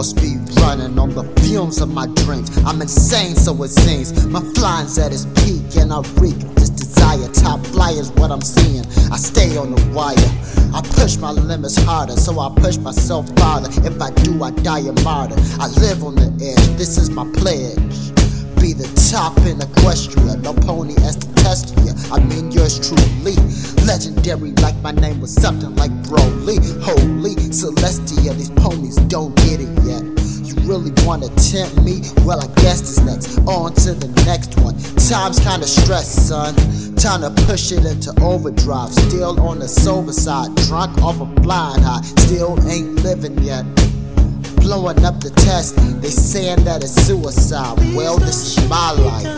4-speed running on the fumes of my dreams. I'm insane, so it seems. My flying's at its peak, and I reek this desire. Top flyer's what I'm seeing. I stay on the wire. I push my limits harder, so I push myself farther. If I do, I die a martyr. I live on the edge. This is my pledge. Be the top in Equestria, no pony as to test ya. I mean yours truly, legendary like my name was something like Broly. Holy Celestia, these ponies don't get it yet. You really wanna tempt me? Well, I guess this next. On to the next one. Time's kinda stressed, son. Time to push it into overdrive. Still on the sober side, drunk off a flying high. Still ain't living yet. Blowing up the test, they saying that it's suicide. Well, this is my life.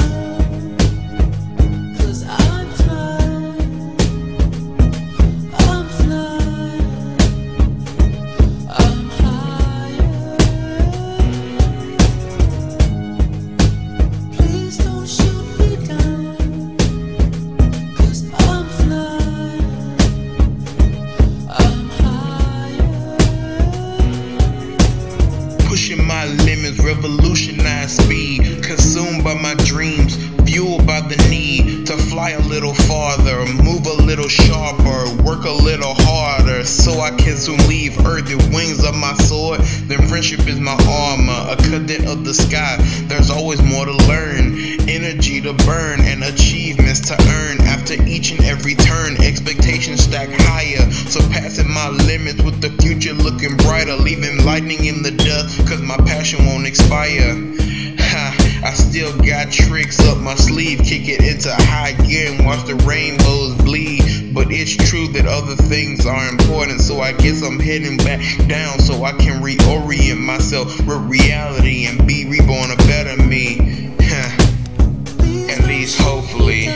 Pushing my limits, revolutionize speed. Consumed by my dreams, fueled by the need to fly a little farther, move a little sharper, work a little harder, so I can soon leave earth the wings of my sword. Then friendship is my armor, a cadet of the sky. There's always more to learn, energy to burn, and achievements to earn. After each and every turn, expectations stack higher, surpassing my limits with the future looking brighter. Leaving lightning in the dust, cause my passion won't expire. I still got tricks up my sleeve, kick it into high gear and watch the rainbows bleed. But it's true that other things are important, so I guess I'm heading back down so I can reorient myself with reality and be reborn a better me. At least hopefully.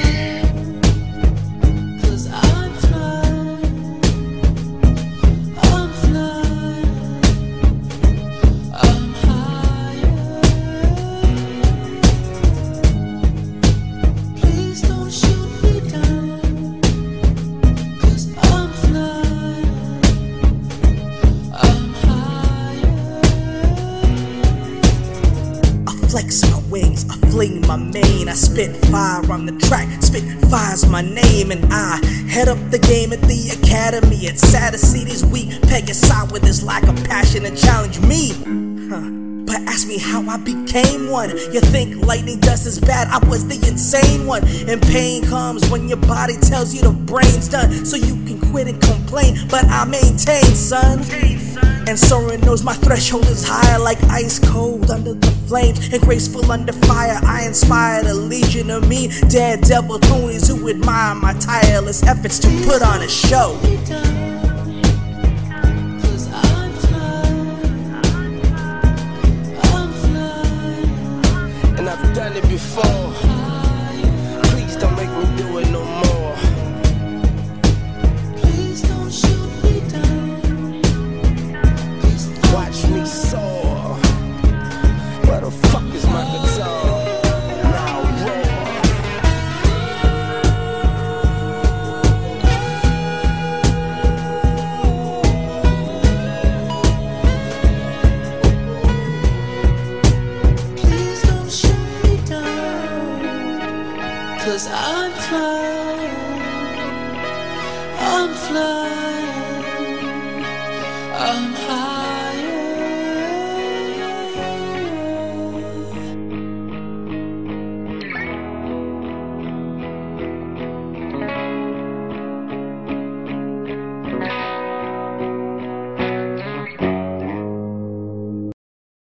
Flex my wings, I fling my mane, I spit fire on the track, spit fire's my name, and I head up the game at the academy. It's sad to see these weak peggers side with this lack of passion and challenge me. But ask me how I became one. You think lightning dust is bad? I was the insane one. And pain comes when your body tells you the brain's done, so you can quit and complain, but I maintain, son. And Soren knows my threshold is higher, like ice cold under the flames and graceful under fire. I inspired a legion of me daredevil ponies who admire my tireless efforts to put on a show. And I've done it before. Please don't make me do it no more. Please don't shoot me down. Watch me soar. Where the fuck is my guitar? Now roar. Please don't shoot me down. 'Cause I'm flying. I'm flying.